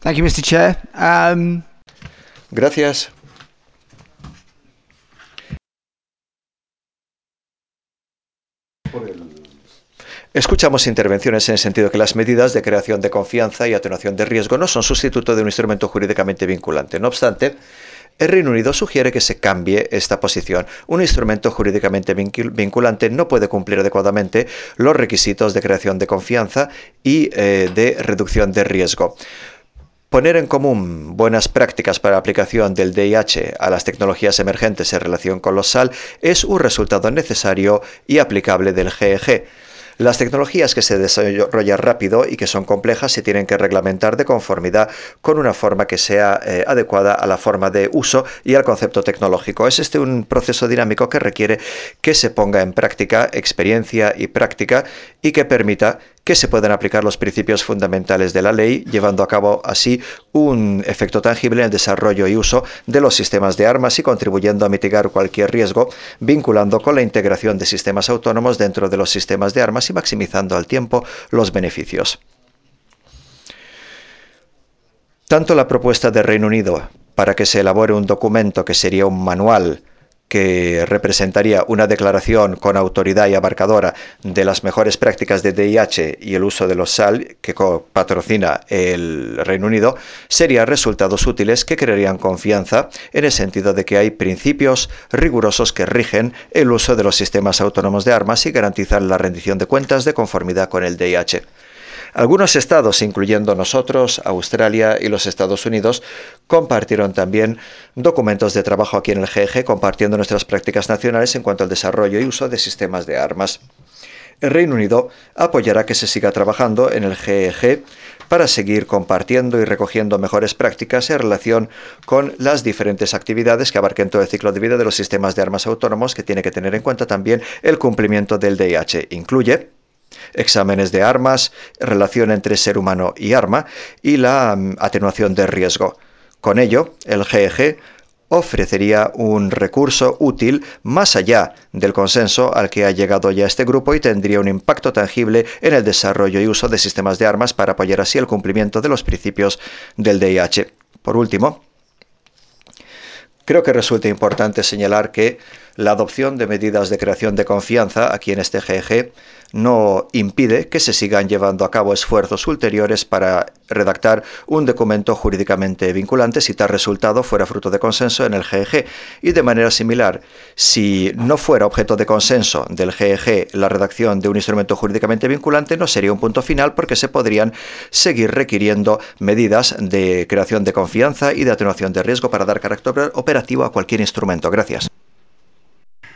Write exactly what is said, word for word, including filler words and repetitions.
Thank you, mister Chair. Um... Gracias. Escuchamos intervenciones en el sentido que las medidas de creación de confianza y atenuación de riesgo no son sustituto de un instrumento jurídicamente vinculante. No obstante, el Reino Unido sugiere que se cambie esta posición. Un instrumento jurídicamente vinculante no puede cumplir adecuadamente los requisitos de creación de confianza y eh, de reducción de riesgo. Poner en común buenas prácticas para la aplicación del D I H a las tecnologías emergentes en relación con los S A L es un resultado necesario y aplicable del G E G. Las tecnologías que se desarrollan rápido y que son complejas se tienen que reglamentar de conformidad con una forma que sea eh, adecuada a la forma de uso y al concepto tecnológico. Es este un proceso dinámico que requiere que se ponga en práctica experiencia y práctica y que permita que se puedan aplicar los principios fundamentales de la ley, llevando a cabo así un efecto tangible en el desarrollo y uso de los sistemas de armas y contribuyendo a mitigar cualquier riesgo, vinculando con la integración de sistemas autónomos dentro de los sistemas de armas y maximizando al tiempo los beneficios. Tanto la propuesta del Reino Unido para que se elabore un documento que sería un manual que representaría una declaración con autoridad y abarcadora de las mejores prácticas de D I H y el uso de los S A L que patrocina el Reino Unido, serían resultados útiles que crearían confianza en el sentido de que hay principios rigurosos que rigen el uso de los sistemas autónomos de armas y garantizan la rendición de cuentas de conformidad con el D I H. Algunos estados, incluyendo nosotros, Australia y los Estados Unidos, compartieron también documentos de trabajo aquí en el G E G, compartiendo nuestras prácticas nacionales en cuanto al desarrollo y uso de sistemas de armas. El Reino Unido apoyará que se siga trabajando en el G E G para seguir compartiendo y recogiendo mejores prácticas en relación con las diferentes actividades que abarquen todo el ciclo de vida de los sistemas de armas autónomos, que tiene que tener en cuenta también el cumplimiento del D I H. Incluye exámenes de armas, relación entre ser humano y arma y la um, atenuación de riesgo. Con ello, el G E G ofrecería un recurso útil más allá del consenso al que ha llegado ya este grupo y tendría un impacto tangible en el desarrollo y uso de sistemas de armas para apoyar así el cumplimiento de los principios del D I H. Por último, creo que resulta importante señalar que la adopción de medidas de creación de confianza aquí en este G E G no impide que se sigan llevando a cabo esfuerzos ulteriores para redactar un documento jurídicamente vinculante si tal resultado fuera fruto de consenso en el G E G. Y de manera similar, si no fuera objeto de consenso del G E G la redacción de un instrumento jurídicamente vinculante, no sería un punto final porque se podrían seguir requiriendo medidas de creación de confianza y de atenuación de riesgo para dar carácter operativo a cualquier instrumento. Gracias.